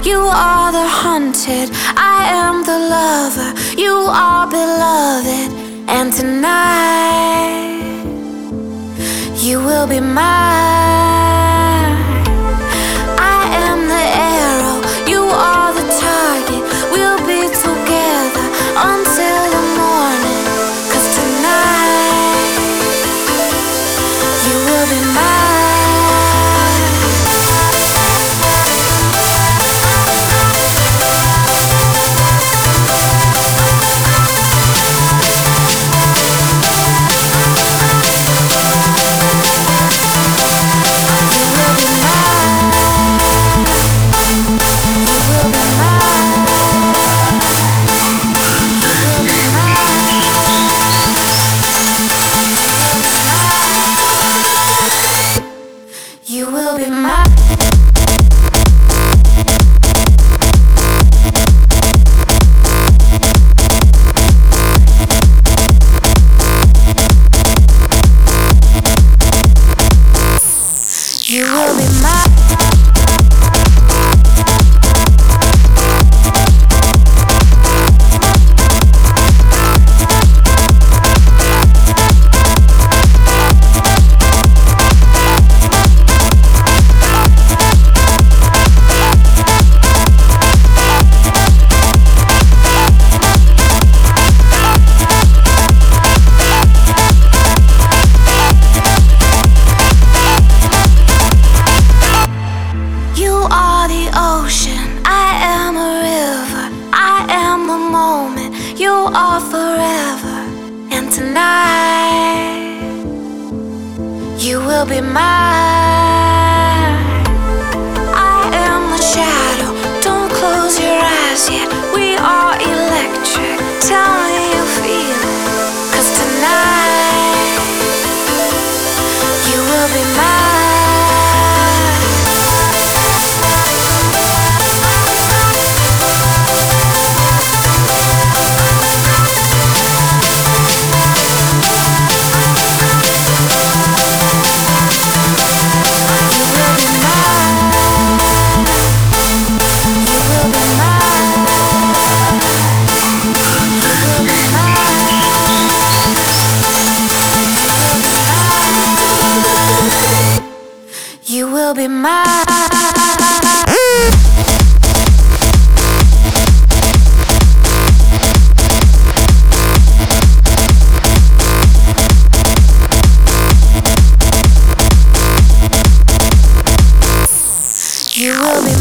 You are the hunted, I am the lover. You are beloved, and tonight you will be mine. I am the arrow, you are the target. We'll be together until the morning, 'cause tonight you will be mine. You will be mine. You will be mine. You are forever, and tonight you will be mine. I am the shadow, don't close your eyes yet. We are electric, tell me you feel it, 'cause tonight you will be mine. You will be mine. You will be